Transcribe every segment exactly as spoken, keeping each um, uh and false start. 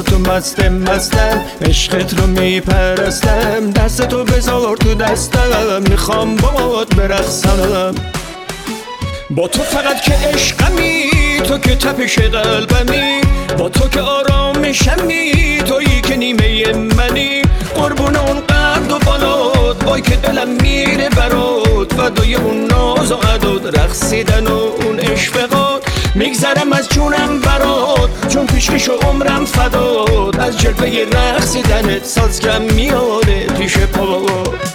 با تو مستم مستم عشقت رو میپرستم دست تو بذار تو دستم میخوام باهات برقصم با تو فقط که عشقمی تو که تپش قلبمی با تو که آرامشمی تویی که نیمه منی قربون اون قد و بالات وای که دلم میره برات فدای اون ناز و عداد رقصیدن و اون اشفقات میگذرم از جونم برات چون پیشکش و عمرم فدات از جلوه رقصیدنت سازگم میاره پیش پات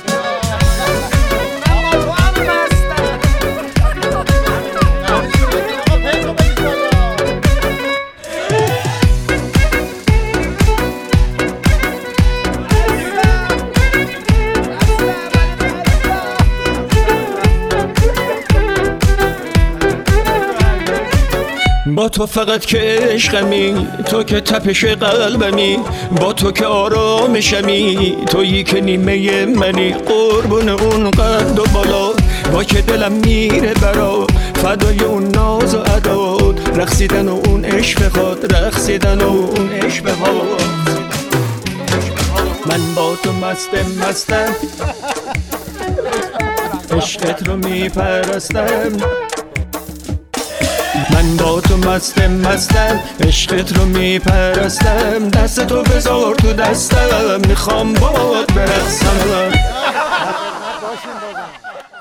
با تو فقط که عشقمی تو که تپش قلبمی با تو که آرامشمی تویی که نیمه منی قربون اون قد و بالا با که دلم میره برا فدای اون ناز و عداد رقصیدن و اون عشق خود رقصیدن و اون عشق خود من با تو مستم مستم عشقت رو میپرستم من با تو مستم مستم عشقت رو میپرستم دست تو بذار تو دستم میخوام باهات برقصم